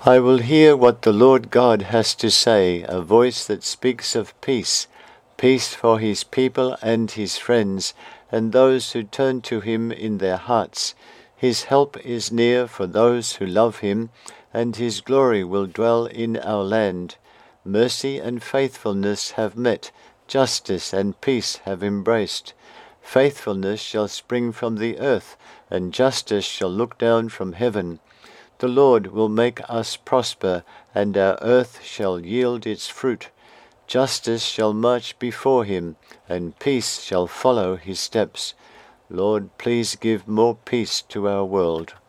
I will hear what the Lord God has to say, a voice that speaks of peace, peace for his people and his friends, and those who turn to him in their hearts. His help is near for those who love him, and his glory will dwell in our land. Mercy and faithfulness have met, justice and peace have embraced. Faithfulness shall spring from the earth, and justice shall look down from heaven. The Lord will make us prosper, and our earth shall yield its fruit. Justice shall march before him, and peace shall follow his steps. Lord, please give more peace to our world.